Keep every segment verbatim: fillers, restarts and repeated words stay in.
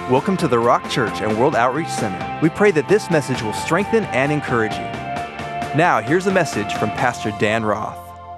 Welcome to the Rock Church and World Outreach Center. We pray that this message will strengthen and encourage you. Now, here's a message from Pastor Dan Roth.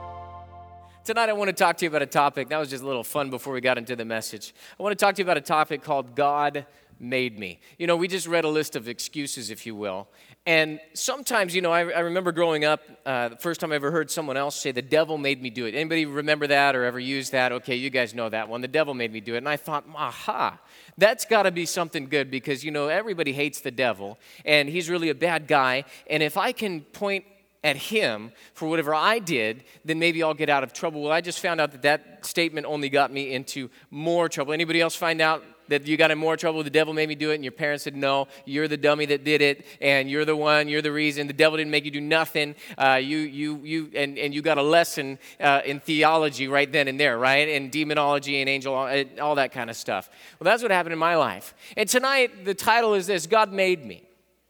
Tonight I want to talk to you about a topic. That was just a little fun before we got into the message. I want to talk to you about a topic called God Made Me. You know, we just read a list of excuses, if you will. And sometimes, you know, I, I remember growing up, uh, the first time I ever heard someone else say, the devil made me do it. Anybody remember that or ever used that? Okay, you guys know that one. The devil made me do it. And I thought, aha, that's got to be something good because, you know, everybody hates the devil. And he's really a bad guy. And if I can point at him for whatever I did, then maybe I'll get out of trouble. Well, I just found out that that statement only got me into more trouble. Anybody else find out that you got in more trouble? The devil made me do it, and your parents said, no, you're the dummy that did it, and you're the one, you're the reason. The devil didn't make you do nothing. Uh, you, you, you, and, and you got a lesson uh, in theology right then and there, right? And demonology and angel, all that kind of stuff. Well, that's what happened in my life. And tonight, the title is this: God made me.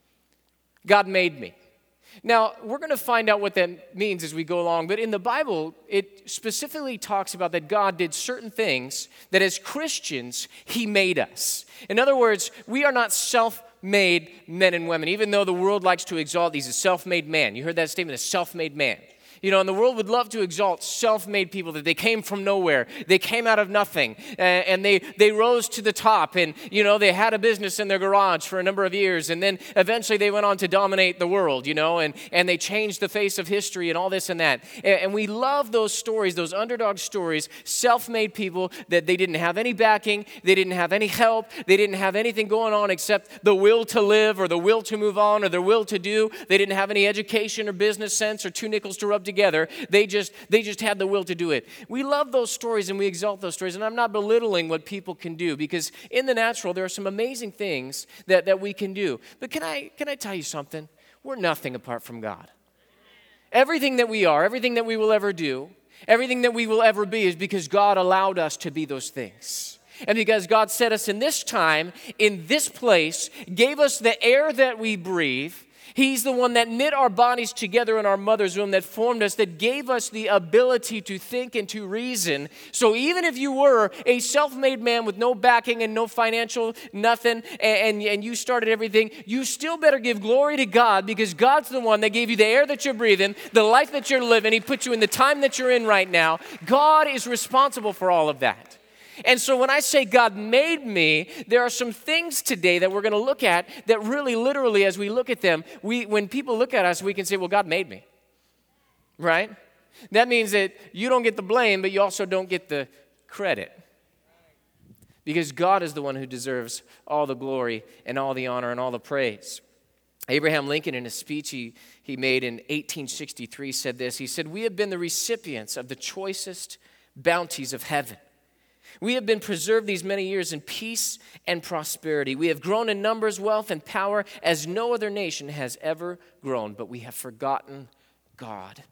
God made me. Now, we're going to find out what that means as we go along, but in the Bible, it specifically talks about that God did certain things that as Christians, He made us. In other words, we are not self-made men and women, even though the world likes to exalt these as self-made man. You heard that statement, a self-made man. You know, and the world would love to exalt self-made people, that they came from nowhere. They came out of nothing, uh, and they, they rose to the top. And, you know, they had a business in their garage for a number of years. And then eventually they went on to dominate the world, you know, and, and they changed the face of history and all this and that. And, and we love those stories, those underdog stories, self-made people that they didn't have any backing, they didn't have any help, they didn't have anything going on except the will to live or the will to move on or the will to do. They didn't have any education or business sense or two nickels to rub together. Together, they just they just had the will to do it. We love those stories and we exalt those stories, and I'm not belittling what people can do, because in the natural there are some amazing things that, that we can do. But can I can I tell you something? We're nothing apart from God. Everything that we are, everything that we will ever do, everything that we will ever be is because God allowed us to be those things. And because God set us in this time, in this place, gave us the air that we breathe. He's the one that knit our bodies together in our mother's womb, that formed us, that gave us the ability to think and to reason. So even if you were a self-made man with no backing and no financial nothing, and, and, and you started everything, you still better give glory to God, because God's the one that gave you the air that you're breathing, the life that you're living. He put you in the time that you're in right now. God is responsible for all of that. And so when I say God made me, there are some things today that we're going to look at that really literally, as we look at them, we when people look at us, we can say, well, God made me, right? That means that you don't get the blame, but you also don't get the credit, because God is the one who deserves all the glory and all the honor and all the praise. Abraham Lincoln, in a speech he, he made in eighteen sixty-three, said this. He said, "We have been the recipients of the choicest bounties of heaven. We have been preserved these many years in peace and prosperity. We have grown in numbers, wealth, and power as no other nation has ever grown, but we have forgotten God.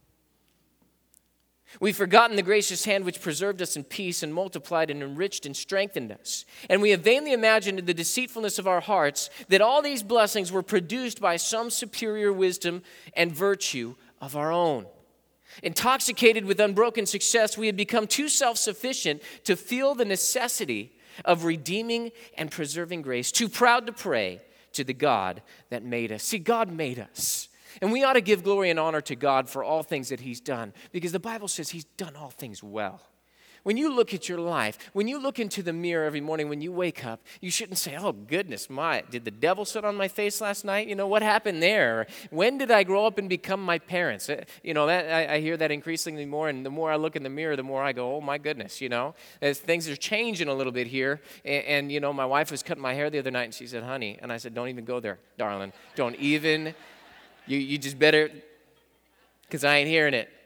We've forgotten the gracious hand which preserved us in peace and multiplied and enriched and strengthened us. And we have vainly imagined in the deceitfulness of our hearts that all these blessings were produced by some superior wisdom and virtue of our own. Intoxicated with unbroken success, we had become too self-sufficient to feel the necessity of redeeming and preserving grace, too proud to pray to the God that made us." See, God made us. And we ought to give glory and honor to God for all things that He's done, because the Bible says He's done all things well. When you look at your life, when you look into the mirror every morning when you wake up, you shouldn't say, "Oh, goodness, my, did the devil sit on my face last night? You know, what happened there? When did I grow up and become my parents?" You know, that I, I hear that increasingly more, and the more I look in the mirror, the more I go, "Oh, my goodness," you know. As things are changing a little bit here, and, and, you know, my wife was cutting my hair the other night, and she said, "Honey," and I said, "Don't even go there, darling. Don't even, you, you just better, because I ain't hearing it."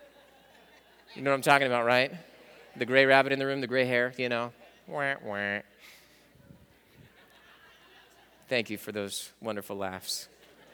You know what I'm talking about, right? The gray rabbit in the room, the gray hair, you know. Wah, wah. Thank you for those wonderful laughs.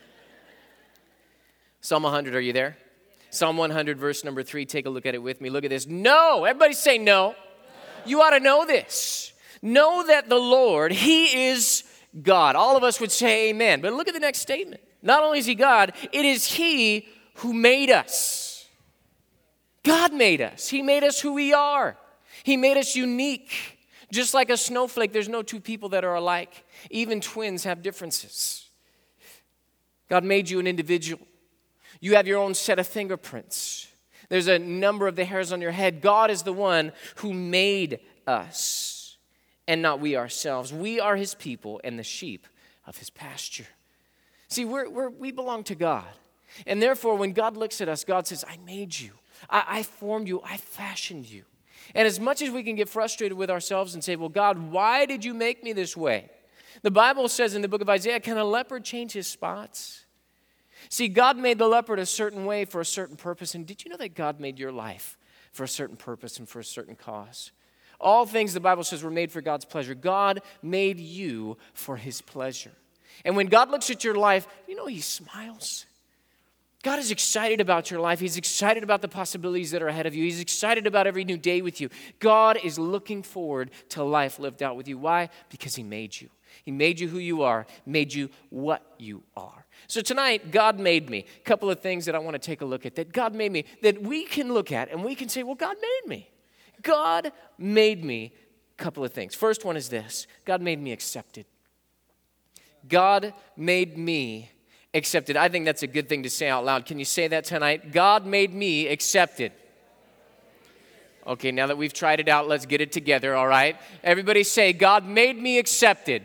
Psalm one hundred, are you there? Psalm one hundred, verse number three, take a look at it with me. Look at this. No, everybody say no. No. You ought to know this. Know that the Lord, He is God. All of us would say amen. But look at the next statement. Not only is He God, it is He who made us. God made us. He made us who we are. He made us unique. Just like a snowflake, there's no two people that are alike. Even twins have differences. God made you an individual. You have your own set of fingerprints. There's a number of the hairs on your head. God is the one who made us, and not we ourselves. We are his people and the sheep of his pasture. See, we're, we're, we belong to God. And therefore, when God looks at us, God says, I made you. I, I formed you. I fashioned you. And as much as we can get frustrated with ourselves and say, well, God, why did you make me this way? The Bible says in the book of Isaiah, can a leopard change his spots? See, God made the leopard a certain way for a certain purpose. And did you know that God made your life for a certain purpose and for a certain cause? All things, the Bible says, were made for God's pleasure. God made you for his pleasure. And when God looks at your life, you know, he smiles. God is excited about your life. He's excited about the possibilities that are ahead of you. He's excited about every new day with you. God is looking forward to life lived out with you. Why? Because he made you. He made you who you are, made you what you are. So tonight, God made me. A couple of things that I want to take a look at, that God made me, that we can look at and we can say, well, God made me. God made me. A couple of things. First one is this. God made me accepted. God made me accepted. I think that's a good thing to say out loud. Can you say that tonight? God made me accepted. Okay, now that we've tried it out, let's get it together, all right? Everybody say, God made me accepted.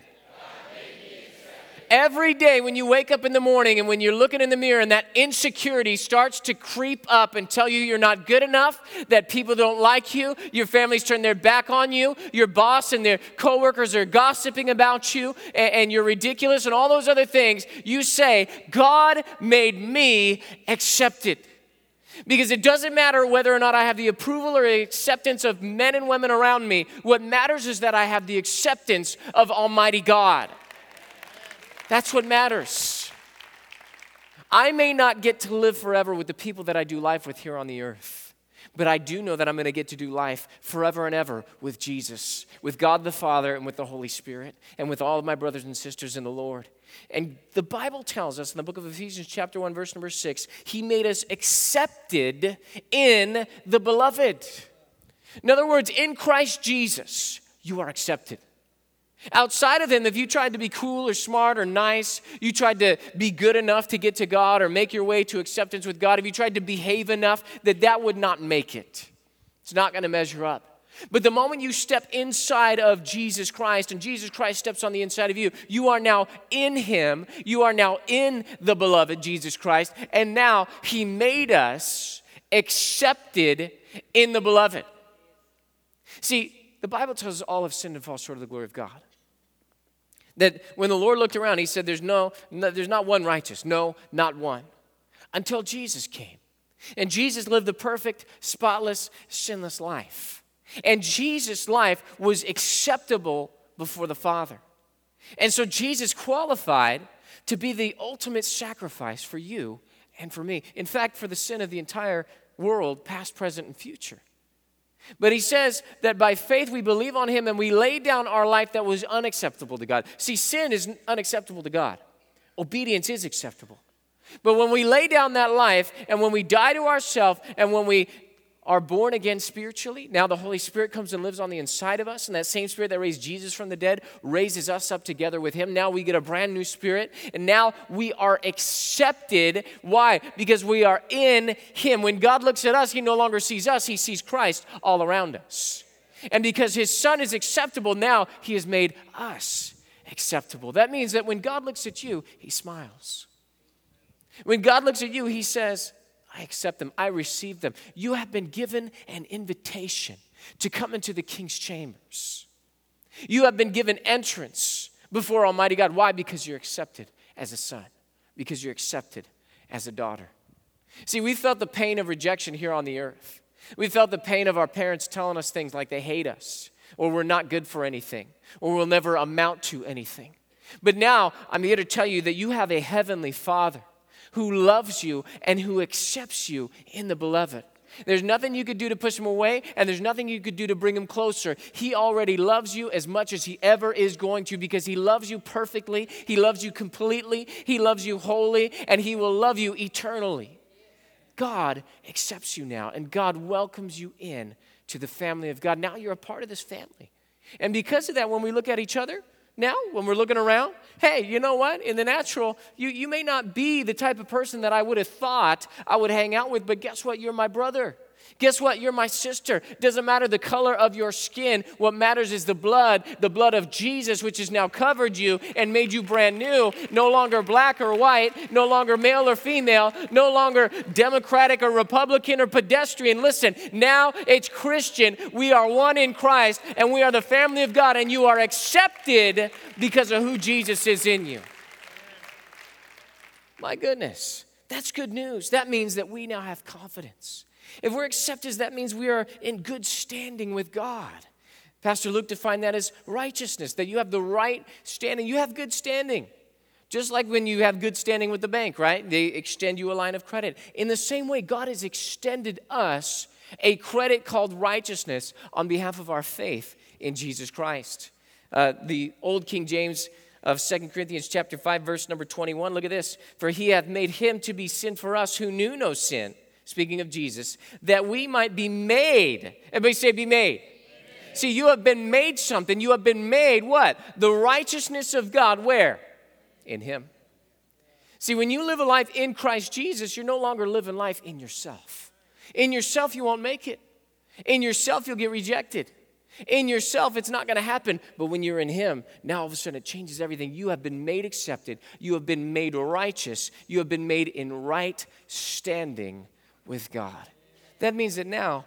Every day when you wake up in the morning and when you're looking in the mirror and that insecurity starts to creep up and tell you you're not good enough, that people don't like you, your family's turned their back on you, your boss and their coworkers are gossiping about you, and, and you're ridiculous and all those other things, you say, God made me accepted. Because it doesn't matter whether or not I have the approval or acceptance of men and women around me. What matters is that I have the acceptance of Almighty God. That's what matters. I may not get to live forever with the people that I do life with here on the earth, but I do know that I'm going to get to do life forever and ever with Jesus, with God the Father and with the Holy Spirit, and with all of my brothers and sisters in the Lord. And the Bible tells us in the book of Ephesians chapter one, verse number six, he made us accepted in the beloved. In other words, in Christ Jesus, you are accepted. Outside of him, if you tried to be cool or smart or nice, you tried to be good enough to get to God or make your way to acceptance with God, if you tried to behave enough, that that would not make it. It's not going to measure up. But the moment you step inside of Jesus Christ and Jesus Christ steps on the inside of you, you are now in him. You are now in the beloved Jesus Christ. And now he made us accepted in the beloved. See, the Bible tells us all have sinned and fall short of the glory of God. That when the Lord looked around, he said, there's no, no, there's not one righteous. No, not one. Until Jesus came. And Jesus lived the perfect, spotless, sinless life. And Jesus' life was acceptable before the Father. And so Jesus qualified to be the ultimate sacrifice for you and for me. In fact, for the sin of the entire world, past, present, and future. But he says that by faith we believe on him and we lay down our life that was unacceptable to God. See, sin is unacceptable to God. Obedience is acceptable. But when we lay down that life and when we die to ourselves and when we are born again spiritually, now the Holy Spirit comes and lives on the inside of us, and that same Spirit that raised Jesus from the dead raises us up together with him. Now we get a brand new spirit, and now we are accepted. Why? Because we are in him. When God looks at us, he no longer sees us, he sees Christ all around us. And because his Son is acceptable, now he has made us acceptable. That means that when God looks at you, he smiles. When God looks at you, he says, I accept them. I receive them. You have been given an invitation to come into the king's chambers. You have been given entrance before Almighty God. Why? Because you're accepted as a son. Because you're accepted as a daughter. See, we felt the pain of rejection here on the earth. We felt the pain of our parents telling us things like they hate us, or we're not good for anything, or we'll never amount to anything. But now, I'm here to tell you that you have a heavenly Father who loves you and who accepts you in the beloved. There's nothing you could do to push him away, and there's nothing you could do to bring him closer. He already loves you as much as he ever is going to, because he loves you perfectly, he loves you completely, he loves you wholly, and he will love you eternally. God accepts you now, and God welcomes you in to the family of God. Now you're a part of this family. And because of that, when we look at each other now, when we're looking around, hey, you know what? In the natural, you, you may not be the type of person that I would have thought I would hang out with, but guess what? You're my brother. Guess what? You're my sister. Doesn't matter the color of your skin. What matters is the blood, the blood of Jesus, which has now covered you and made you brand new. No longer black or white, no longer male or female, no longer Democratic or Republican or pedestrian. Listen, now it's Christian. We are one in Christ, and we are the family of God, and you are accepted because of who Jesus is in you. My goodness, that's good news. That means that we now have confidence. If we're accepted, that means we are in good standing with God. Pastor Luke defined that as righteousness, that you have the right standing. You have good standing. Just like when you have good standing with the bank, right? They extend you a line of credit. In the same way, God has extended us a credit called righteousness on behalf of our faith in Jesus Christ. Uh, the old King James of Second Corinthians chapter five, verse number twenty-one, look at this. For he hath made him to be sin for us who knew no sin. Speaking of Jesus, that we might be made. Everybody say be made. Amen. See, you have been made something. You have been made what? The righteousness of God. Where? In him. See, when you live a life in Christ Jesus, you're no longer living life in yourself. In yourself, you won't make it. In yourself, you'll get rejected. In yourself, it's not going to happen. But when you're in him, now all of a sudden it changes everything. You have been made accepted. You have been made righteous. You have been made in right standing with God. That means that now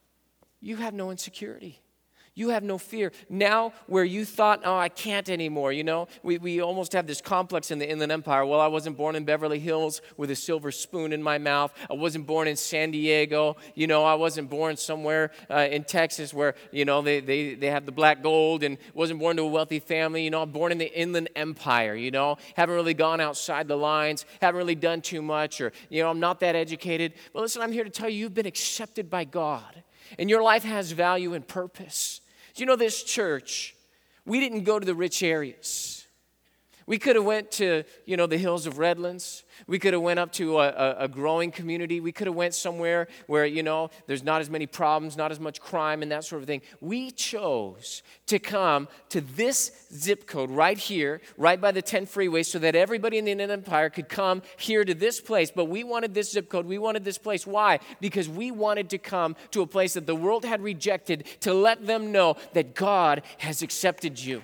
you have no insecurity. You have no fear. Now, where you thought, oh, I can't anymore, you know, we, we almost have this complex in the Inland Empire. Well, I wasn't born in Beverly Hills with a silver spoon in my mouth. I wasn't born in San Diego. You know, I wasn't born somewhere uh, in Texas where, you know, they, they, they have the black gold, and wasn't born to a wealthy family. You know, I'm born in the Inland Empire, you know, haven't really gone outside the lines, haven't really done too much, or, you know, I'm not that educated. Well, listen, I'm here to tell you, you've been accepted by God, and your life has value and purpose. Do you know this church, we didn't go to the rich areas. We could have went to, you know, the hills of Redlands. We could have went up to a, a, a growing community. We could have went somewhere where, you know, there's not as many problems, not as much crime and that sort of thing. We chose to come to this zip code right here, right by the ten freeway, so that everybody in the Inland Empire could come here to this place. But we wanted this zip code. We wanted this place. Why? Because we wanted to come to a place that the world had rejected, to let them know that God has accepted you.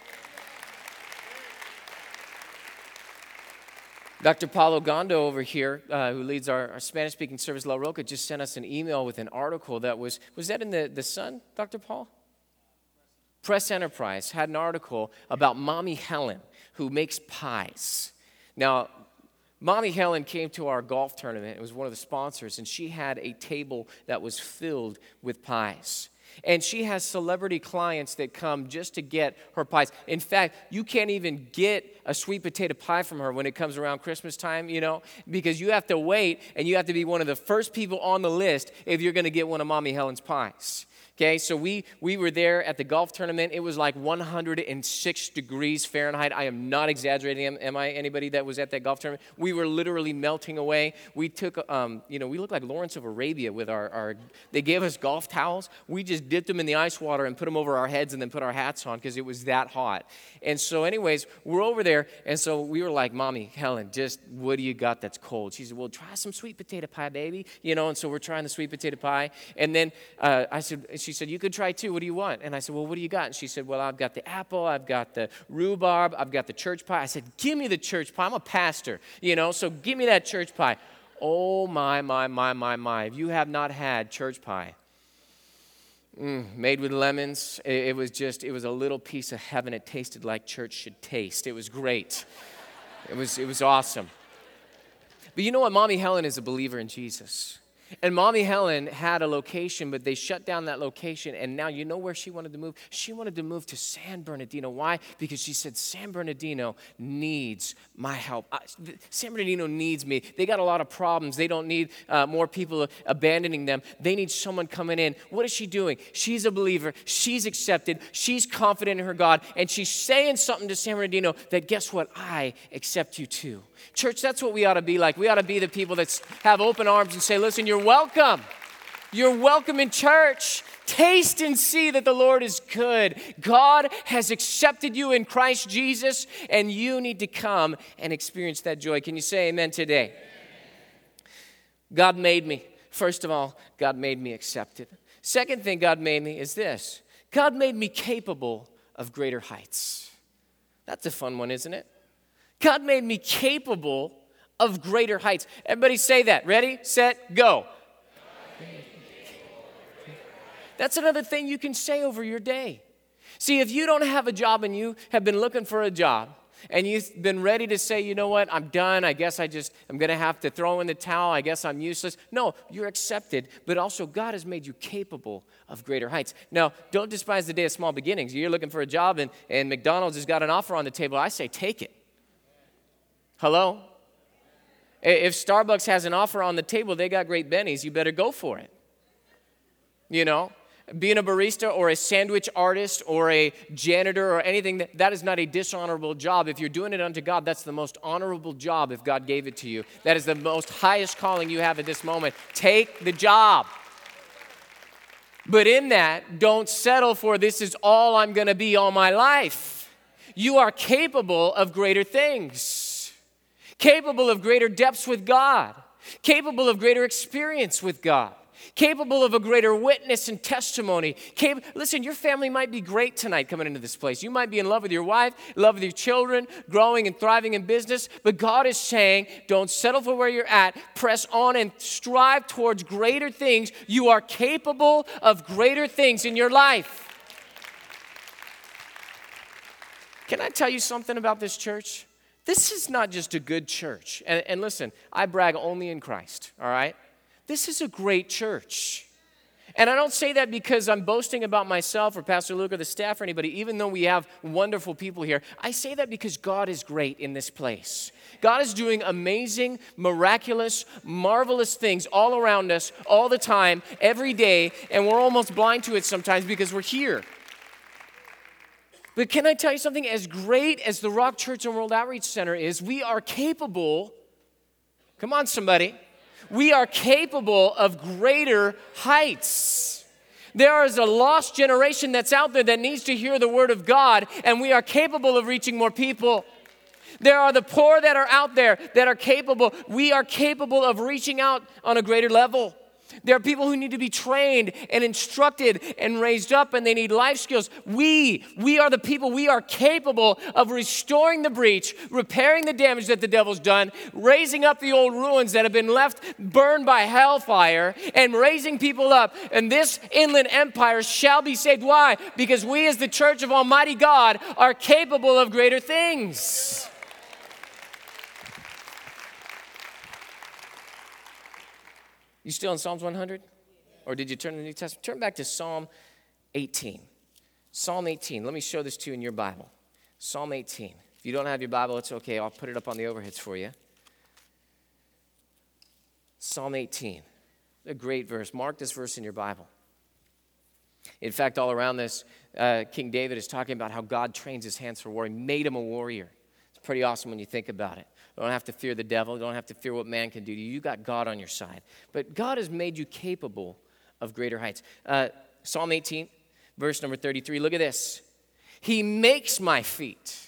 Doctor Paulo Gondo over here, uh, who leads our, our Spanish-speaking service, La Roca, just sent us an email with an article that was, was that in the, the Sun, Doctor Paul? Press Enterprise had an article about Mommy Helen, who makes pies. Now, Mommy Helen came to our golf tournament. It was one of the sponsors, and she had a table that was filled with pies. And she has celebrity clients that come just to get her pies. In fact, you can't even get a sweet potato pie from her when it comes around Christmas time, you know, because you have to wait, and you have to be one of the first people on the list if you're going to get one of Mommy Helen's pies. Okay, so we we were there at the golf tournament. It was like one hundred six degrees Fahrenheit. I am not exaggerating. Am, am I anybody that was at that golf tournament? We were literally melting away. We took, um, you know, we looked like Lawrence of Arabia with our, our, they gave us golf towels. We just dipped them in the ice water and put them over our heads and then put our hats on because it was that hot. And so anyways, we're over there. And so we were like, Mommy Helen, just what do you got that's cold? She said, well, try some sweet potato pie, baby. You know, and so we're trying the sweet potato pie. And then uh, I said, she said, you could try too. What do you want? And I said, well, what do you got? And she said, well, I've got the apple. I've got the rhubarb. I've got the church pie. I said, give me the church pie. I'm a pastor, you know, so give me that church pie. Oh, my, my, my, my, my. If you have not had church pie, mm, made with lemons, it, it was just, it was a little piece of heaven. It tasted like church should taste. It was great. It was, it was awesome. But you know what? Mommy Helen is a believer in Jesus. And Mommy Helen had a location, but they shut down that location, and now you know where she wanted to move? She wanted to move to San Bernardino. Why? Because she said, San Bernardino needs my help. I, San Bernardino needs me. They got a lot of problems. They don't need uh, more people abandoning them. They need someone coming in. What is she doing? She's a believer. She's accepted. She's confident in her God, and she's saying something to San Bernardino that, guess what? I accept you too. Church, that's what we ought to be like. We ought to be the people that have open arms and say, listen, you're welcome. You're welcome in church. Taste and see that the Lord is good. God has accepted you in Christ Jesus, and you need to come and experience that joy. Can you say amen today? God made me. First of all, God made me accepted. Second thing God made me is this. God made me capable of greater heights. That's a fun one, isn't it? God made me capable of greater heights. Everybody say that. Ready, set, go. That's another thing you can say over your day. See, if you don't have a job and you have been looking for a job and you've been ready to say, you know what, I'm done. I guess I just, I'm going to have to throw in the towel. I guess I'm useless. No, you're accepted, but also God has made you capable of greater heights. Now, don't despise the day of small beginnings. You're looking for a job and, and McDonald's has got an offer on the table. I say, take it. Hello? If Starbucks has an offer on the table, they got great bennies, you better go for it. You know? Being a barista or a sandwich artist or a janitor or anything, that, that is not a dishonorable job. If you're doing it unto God, that's the most honorable job if God gave it to you. That is the most highest calling you have at this moment. Take the job. But in that, don't settle for this is all I'm going to be all my life. You are capable of greater things. Capable of greater depths with God. Capable of greater experience with God. Capable of a greater witness and testimony. Cap- Listen, your family might be great tonight coming into this place. You might be in love with your wife, in love with your children, growing and thriving in business. But God is saying, don't settle for where you're at. Press on and strive towards greater things. You are capable of greater things in your life. Can I tell you something about this church? This is not just a good church. And, and listen, I brag only in Christ, all right? This is a great church. And I don't say that because I'm boasting about myself or Pastor Luke or the staff or anybody, even though we have wonderful people here. I say that because God is great in this place. God is doing amazing, miraculous, marvelous things all around us, all the time, every day, and we're almost blind to it sometimes because we're here. But can I tell you something? As great as the Rock Church and World Outreach Center is, we are capable, come on somebody, we are capable of greater heights. There is a lost generation that's out there that needs to hear the word of God, and we are capable of reaching more people. There are the poor that are out there that are capable. We are capable of reaching out on a greater level. There are people who need to be trained and instructed and raised up, and they need life skills. We, we are the people, we are capable of restoring the breach, repairing the damage that the devil's done, raising up the old ruins that have been left burned by hellfire, and raising people up. And this inland empire shall be saved. Why? Because we as the church of Almighty God are capable of greater things. You still in Psalms one hundred? Or did you turn to the New Testament? Turn back to Psalm eighteen. Psalm eighteen. Let me show this to you in your Bible. Psalm eighteen. If you don't have your Bible, it's okay. I'll put it up on the overheads for you. Psalm eighteen. A great verse. Mark this verse in your Bible. In fact, all around this, uh, King David is talking about how God trains his hands for war. He made him a warrior. It's pretty awesome when you think about it. You don't have to fear the devil. You don't have to fear what man can do to you. You got God on your side. But God has made you capable of greater heights. Uh, Psalm eighteen, verse number thirty-three. Look at this. He makes my feet.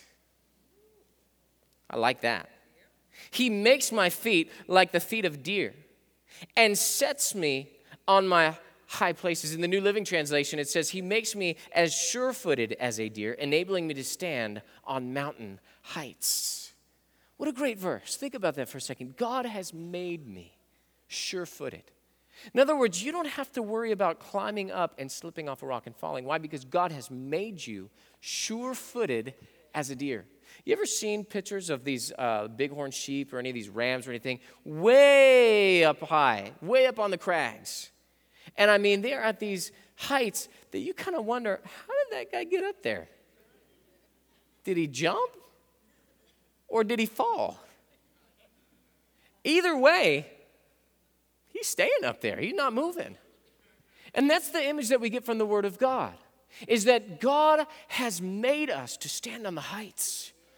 I like that. He makes my feet like the feet of deer and sets me on my high places. In the New Living Translation, it says, he makes me as sure-footed as a deer, enabling me to stand on mountain heights. What a great verse. Think about that for a second. God has made me sure-footed. In other words, you don't have to worry about climbing up and slipping off a rock and falling. Why? Because God has made you sure-footed as a deer. You ever seen pictures of these uh, bighorn sheep or any of these rams or anything way up high, way up on the crags? And I mean, they're at these heights that you kind of wonder, how did that guy get up there? Did he jump? Or did he fall? Either way, he's staying up there. He's not moving. And that's the image that we get from the Word of God, is that God has made us to stand on the heights,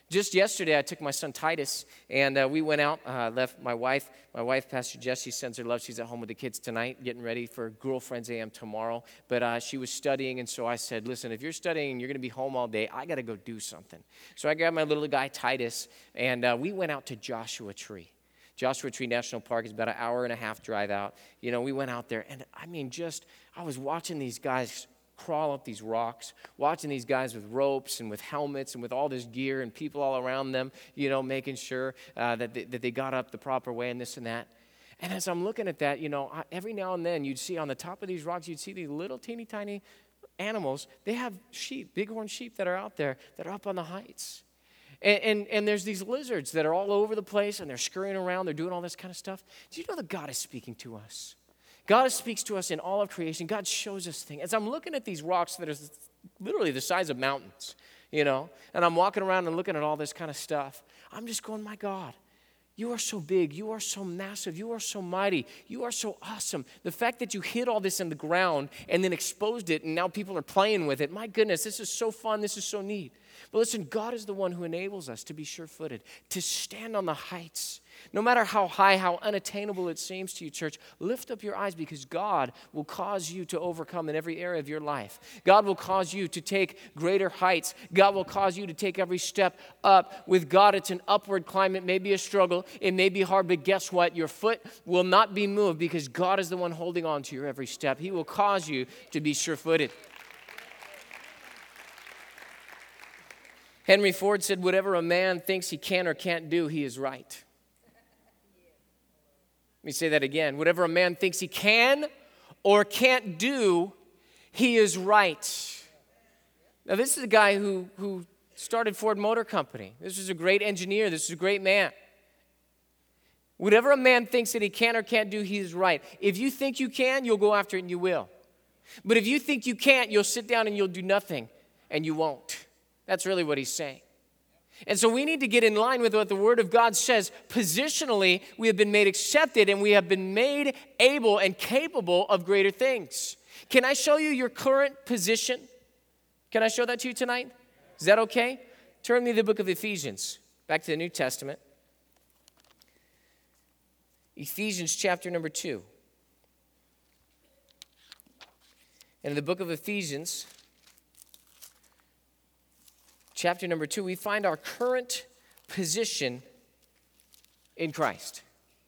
Just yesterday, I took my son Titus, and uh, we went out, uh, left my wife. My wife, Pastor Jess, she sends her love. She's at home with the kids tonight, getting ready for Girlfriends A M tomorrow. But uh, she was studying, and so I said, listen, if you're studying and you're going to be home all day, I got to go do something. So I grabbed my little guy, Titus, and uh, we went out to Joshua Tree. Joshua Tree National Park is about an hour and a half drive out. You know, we went out there, and I mean, just, I was watching these guys crawl up these rocks, watching these guys with ropes and with helmets and with all this gear and people all around them, you know, making sure uh, that, they, that they got up the proper way and this and that. And as I'm looking at that, you know, I, every now and then you'd see on the top of these rocks, you'd see these little teeny tiny animals. They have sheep, bighorn sheep that are out there that are up on the heights. And, and, and there's these lizards that are all over the place and they're scurrying around. They're doing all this kind of stuff. Do you know that God is speaking to us? God speaks to us in all of creation. God shows us things. As I'm looking at these rocks that are literally the size of mountains, you know, and I'm walking around and looking at all this kind of stuff, I'm just going, my God, you are so big. You are so massive. You are so mighty. You are so awesome. The fact that you hid all this in the ground and then exposed it and now people are playing with it, my goodness, this is so fun. This is so neat. But listen, God is the one who enables us to be sure-footed, to stand on the heights. No matter how high, how unattainable it seems to you, church, lift up your eyes because God will cause you to overcome in every area of your life. God will cause you to take greater heights. God will cause you to take every step up. With God, it's an upward climb. It may be a struggle. It may be hard, but guess what? Your foot will not be moved because God is the one holding on to your every step. He will cause you to be sure-footed. Henry Ford said, whatever a man thinks he can or can't do, he is right. Let me say that again. Whatever a man thinks he can or can't do, he is right. Now, this is a guy who, who started Ford Motor Company. This is a great engineer. This is a great man. Whatever a man thinks that he can or can't do, he is right. If you think you can, you'll go after it and you will. But if you think you can't, you'll sit down and you'll do nothing and you won't. That's really what he's saying. And so we need to get in line with what the Word of God says. Positionally, we have been made accepted and we have been made able and capable of greater things. Can I show you your current position? Can I show that to you tonight? Is that okay? Turn me to the book of Ephesians, back to the New Testament. Ephesians chapter number two. And in the book of Ephesians, chapter number two, we find our current position in Christ.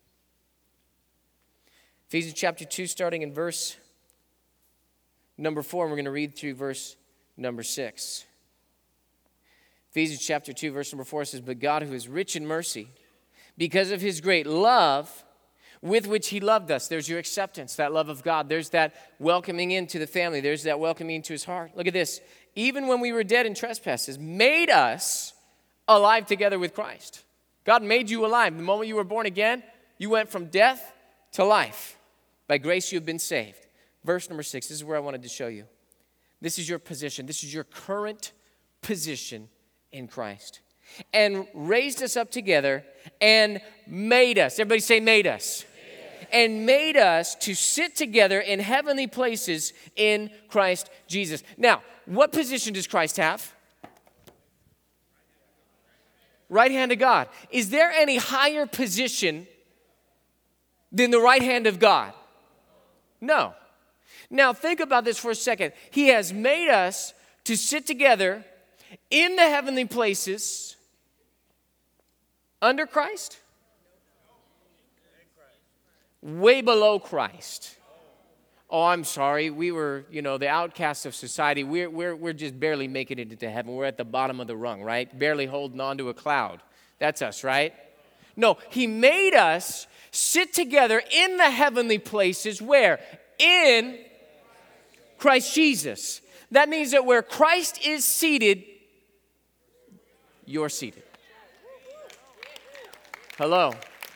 Ephesians chapter two, starting in verse number four, and we're going to read through verse number six. Ephesians chapter two, verse number four says, but God, who is rich in mercy, because of his great love with which he loved us. There's your acceptance, that love of God. There's that welcoming into the family. There's that welcoming into his heart. Look at this. Even when we were dead in trespasses, made us alive together with Christ. God made you alive. The moment you were born again, you went from death to life. By grace you have been saved. Verse number six, this is where I wanted to show you. This is your position. This is your current position in Christ. And raised us up together and made us. Everybody say made us. And made us to sit together in heavenly places in Christ Jesus. Now, what position does Christ have? Right hand of God. Is there any higher position than the right hand of God? No. Now, think about this for a second. He has made us to sit together in the heavenly places under Christ? Way below Christ. Oh, I'm sorry. We were, you know, the outcasts of society. We're, we're, we're just barely making it into heaven. We're at the bottom of the rung, right? Barely holding on to a cloud. That's us, right? No, he made us sit together in the heavenly places. Where? In Christ Jesus. That means that where Christ is seated, you're seated. Hello.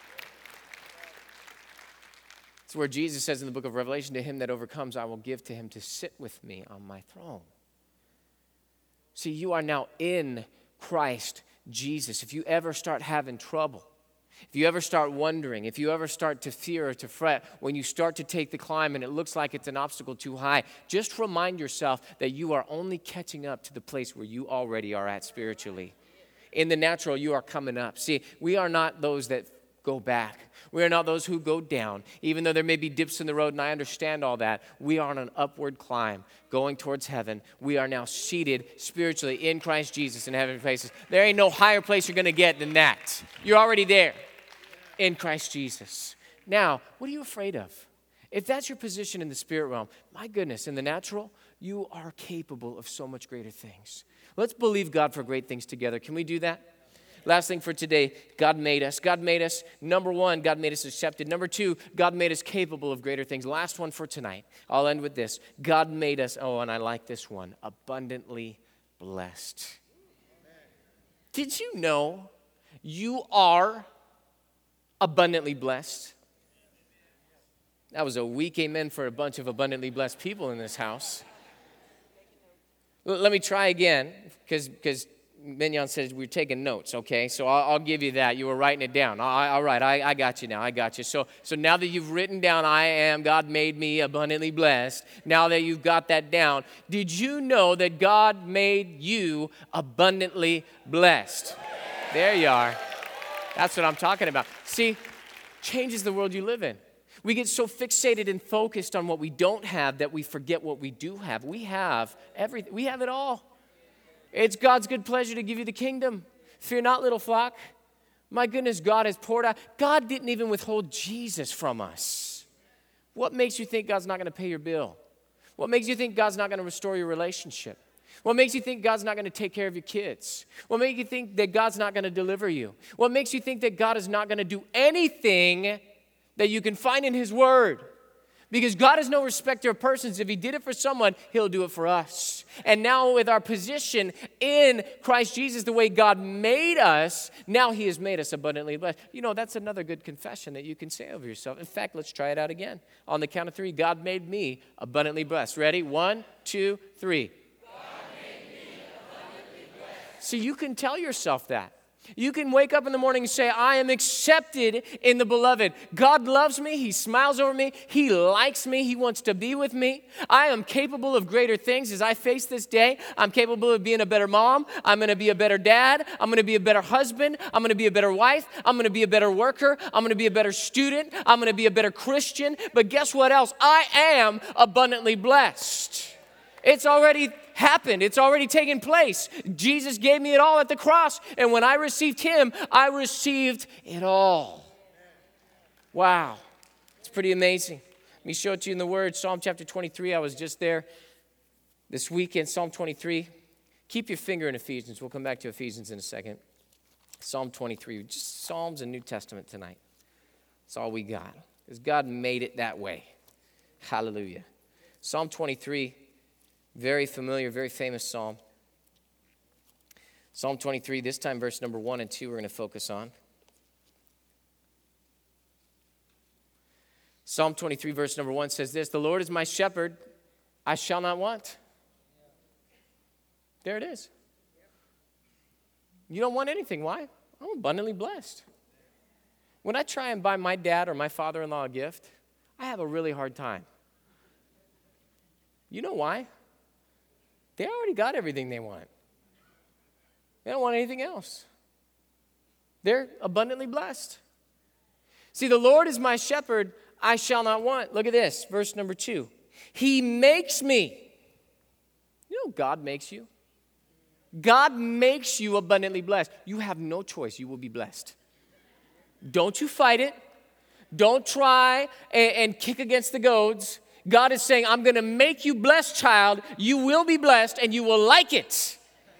It's where Jesus says in the book of Revelation, to him that overcomes, I will give to him to sit with me on my throne. See, you are now in Christ Jesus. If you ever start having trouble, if you ever start wondering, if you ever start to fear or to fret, when you start to take the climb and it looks like it's an obstacle too high, just remind yourself that you are only catching up to the place where you already are at spiritually. In the natural, you are coming up. See, we are not those that go back. We are not those who go down. Even though there may be dips in the road, and I understand all that, we are on an upward climb going towards heaven. We are now seated spiritually in Christ Jesus in heavenly places. There ain't no higher place you're going to get than that. You're already there in Christ Jesus. Now, what are you afraid of? If that's your position in the spirit realm, my goodness, in the natural, you are capable of so much greater things. Let's believe God for great things together. Can we do that? Last thing for today, God made us. God made us, number one, God made us accepted. Number two, God made us capable of greater things. Last one for tonight. I'll end with this. God made us, oh, and I like this one, abundantly blessed. Did you know you are abundantly blessed? That was a weak amen for a bunch of abundantly blessed people in this house. L- let me try again, because because Mignon says we're taking notes, okay? So I'll, I'll give you that. You were writing it down. All, all right, I, I got you now. I got you. So, so now that you've written down, I am, God made me abundantly blessed. Now that you've got that down, did you know that God made you abundantly blessed? There you are. That's what I'm talking about. See, changes the world you live in. We get so fixated and focused on what we don't have that we forget what we do have. We have everything. We have it all. It's God's good pleasure to give you the kingdom. Fear not, little flock. My goodness, God has poured out. God didn't even withhold Jesus from us. What makes you think God's not going to pay your bill? What makes you think God's not going to restore your relationship? What makes you think God's not going to take care of your kids? What makes you think that God's not going to deliver you? What makes you think that God is not going to do anything that you can find in His Word? Because God is no respecter of persons. If He did it for someone, He'll do it for us. And now with our position in Christ Jesus, the way God made us, now He has made us abundantly blessed. You know, that's another good confession that you can say over yourself. In fact, let's try it out again. On the count of three, God made me abundantly blessed. Ready? One, two, three. God made me abundantly blessed. See, you can tell yourself that. You can wake up in the morning and say, I am accepted in the beloved. God loves me. He smiles over me. He likes me. He wants to be with me. I am capable of greater things as I face this day. I'm capable of being a better mom. I'm going to be a better dad. I'm going to be a better husband. I'm going to be a better wife. I'm going to be a better worker. I'm going to be a better student. I'm going to be a better Christian. But guess what else? I am abundantly blessed. It's already happened. It's already taken place. Jesus gave me it all at the cross. And when I received Him, I received it all. Wow. It's pretty amazing. Let me show it to you in the Word. Psalm chapter twenty-three. I was just there this weekend. Psalm twenty-three. Keep your finger in Ephesians. We'll come back to Ephesians in a second. Psalm twenty-three. Just Psalms and New Testament tonight. That's all we got. Because God made it that way. Hallelujah. Psalm twenty-three. Very familiar, very famous psalm. Psalm twenty-three, this time verse number one and two we're going to focus on. Psalm twenty-three, verse number one says this, the Lord is my shepherd, I shall not want. There it is. You don't want anything. Why? I'm abundantly blessed. When I try and buy my dad or my father-in-law a gift, I have a really hard time. You know why? They already got everything they want. They don't want anything else. They're abundantly blessed. See, the Lord is my shepherd, I shall not want. Look at this, verse number two. He makes me. You know God makes you? God makes you abundantly blessed. You have no choice. You will be blessed. Don't you fight it. Don't try and, and kick against the goads. God is saying, I'm going to make you blessed, child. You will be blessed, and you will like it.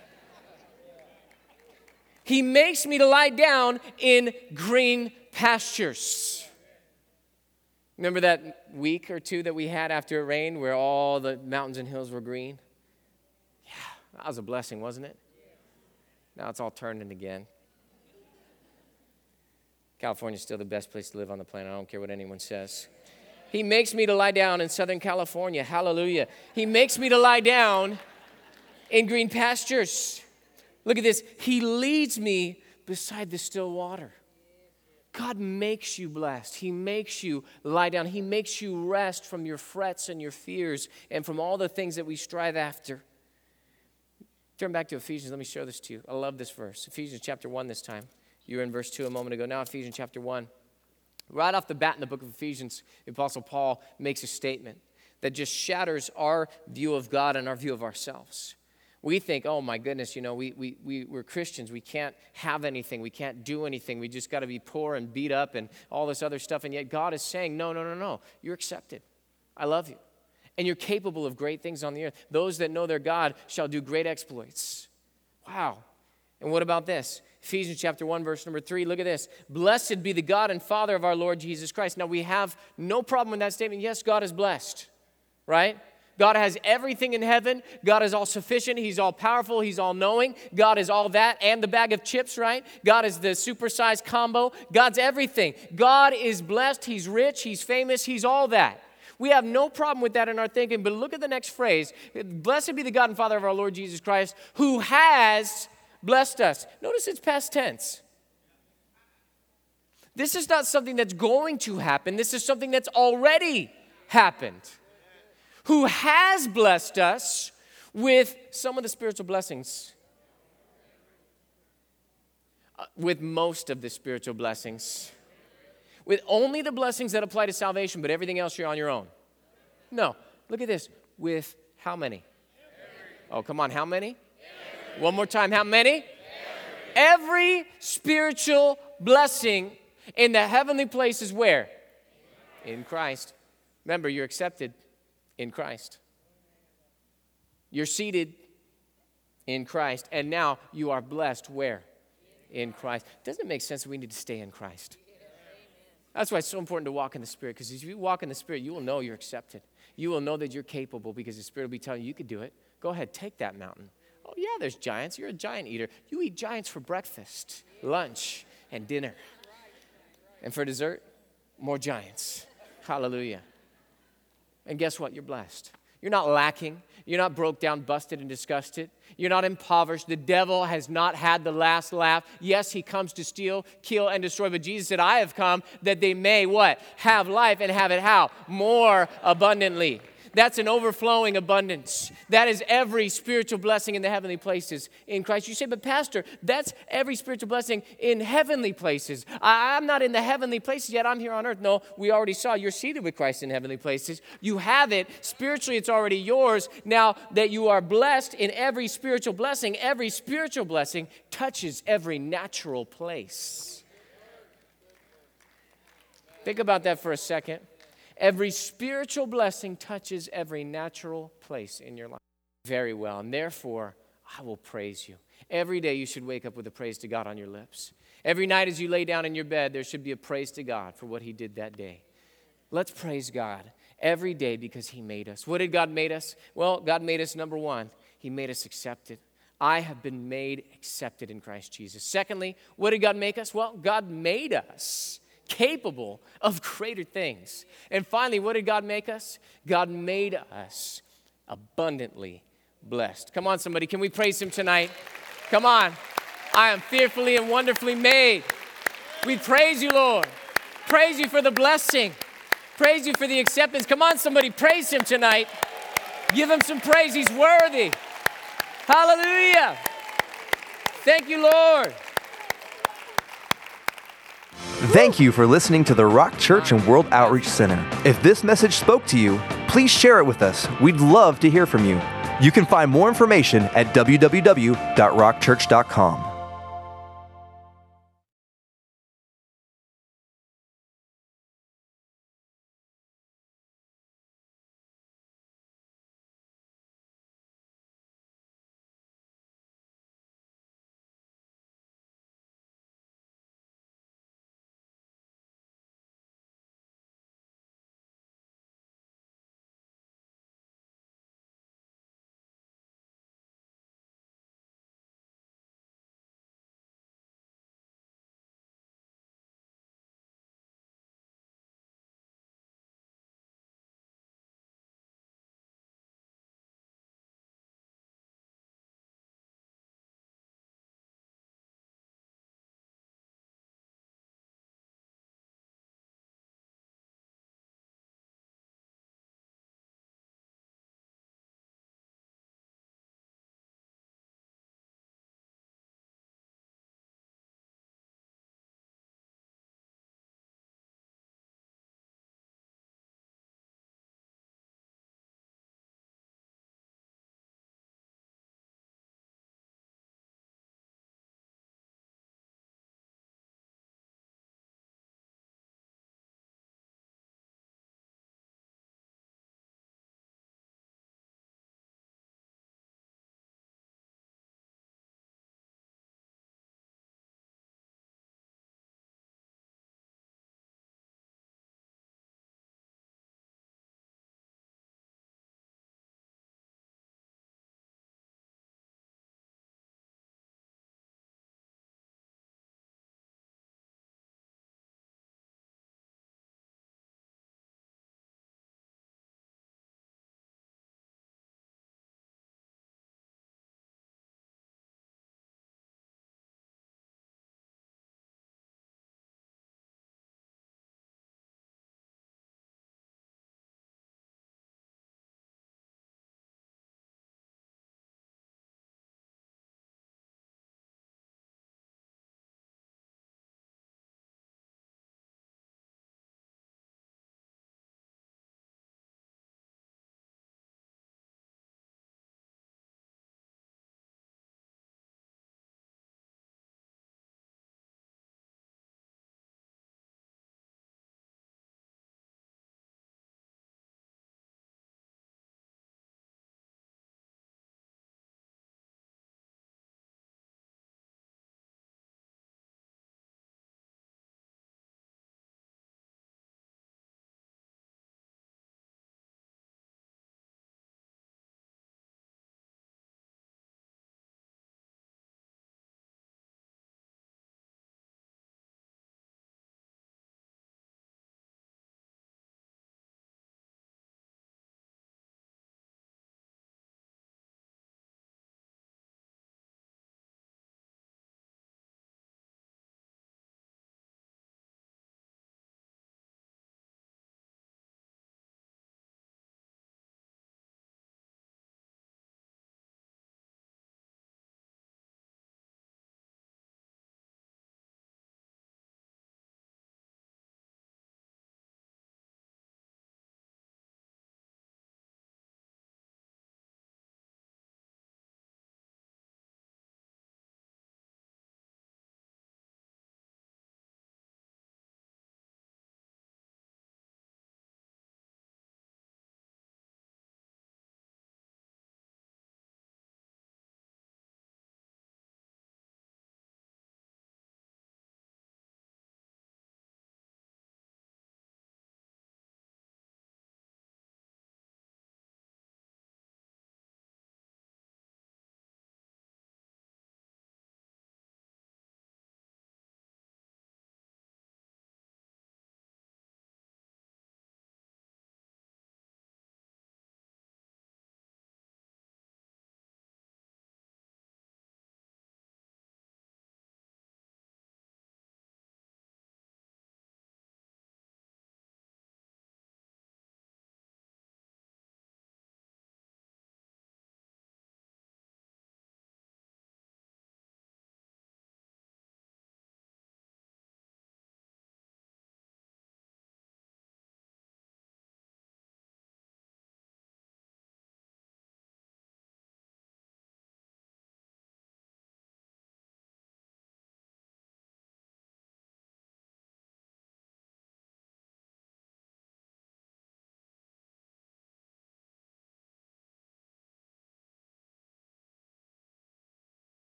He makes me to lie down in green pastures. Remember that week or two that we had after it rained where all the mountains and hills were green? Yeah, that was a blessing, wasn't it? Now it's all turning again. California's still the best place to live on the planet. I don't care what anyone says. He makes me to lie down in Southern California. Hallelujah. He makes me to lie down in green pastures. Look at this. He leads me beside the still water. God makes you blessed. He makes you lie down. He makes you rest from your frets and your fears and from all the things that we strive after. Turn back to Ephesians. Let me show this to you. I love this verse. Ephesians chapter one this time. You were in verse two a moment ago. Now Ephesians chapter one. Right off the bat in the book of Ephesians, the Apostle Paul makes a statement that just shatters our view of God and our view of ourselves. We think, oh my goodness, you know, we, we, we, we're Christians. We can't have anything. We can't do anything. We just got to be poor and beat up and all this other stuff. And yet God is saying, no, no, no, no. You're accepted. I love you. And you're capable of great things on the earth. Those that know their God shall do great exploits. Wow. And what about this? Ephesians chapter one, verse number three. Look at this. Blessed be the God and Father of our Lord Jesus Christ. Now we have no problem with that statement. Yes, God is blessed, right? God has everything in heaven. God is all sufficient. He's all powerful. He's all knowing. God is all that and the bag of chips, right? God is the supersized combo. God's everything. God is blessed. He's rich. He's famous. He's all that. We have no problem with that in our thinking, but look at the next phrase. Blessed be the God and Father of our Lord Jesus Christ, who has blessed us. Notice it's past tense. This is not something that's going to happen. This is something that's already happened. Who has blessed us with some of the spiritual blessings. Uh, with most of the spiritual blessings. With only the blessings that apply to salvation, but everything else you're on your own. No. Look at this. With how many? Oh, come on. How many? One more time. How many? Every spiritual blessing in the heavenly places where? In Christ. Remember, you're accepted in Christ. You're seated in Christ. And now you are blessed where? In Christ. Doesn't it make sense that we need to stay in Christ? That's why it's so important to walk in the Spirit, because if you walk in the Spirit, you will know you're accepted. You will know that you're capable, because the Spirit will be telling you you could do it. Go ahead, take that mountain. Oh, yeah, there's giants. You're a giant eater. You eat giants for breakfast, lunch, and dinner. And for dessert, more giants. Hallelujah. And guess what? You're blessed. You're not lacking. You're not broke down, busted, and disgusted. You're not impoverished. The devil has not had the last laugh. Yes, he comes to steal, kill, and destroy. But Jesus said, I have come that they may what? Have life and have it how? More abundantly. That's an overflowing abundance. That is every spiritual blessing in the heavenly places in Christ. You say, but Pastor, that's every spiritual blessing in heavenly places. I, I'm not in the heavenly places yet. I'm here on earth. No, we already saw you're seated with Christ in heavenly places. You have it. Spiritually, it's already yours. Now that you are blessed in every spiritual blessing, every spiritual blessing touches every natural place. Think about that for a second. Every spiritual blessing touches every natural place in your life. Very well. And therefore, I will praise you. Every day you should wake up with a praise to God on your lips. Every night as you lay down in your bed, there should be a praise to God for what he did that day. Let's praise God every day because he made us. What did God make us? Well, God made us, number one, he made us accepted. I have been made accepted in Christ Jesus. Secondly, what did God make us? Well, God made us capable of greater things. And finally, what did God make us? God made us abundantly blessed. Come on, somebody. Can we praise him tonight? Come on. I am fearfully and wonderfully made. We praise you, Lord. Praise you for the blessing. Praise you for the acceptance. Come on, somebody. Praise him tonight. Give him some praise. He's worthy. Hallelujah. Thank you, Lord. Thank you for listening to the Rock Church and World Outreach Center. If this message spoke to you, please share it with us. We'd love to hear from you. You can find more information at w w w dot rock church dot com.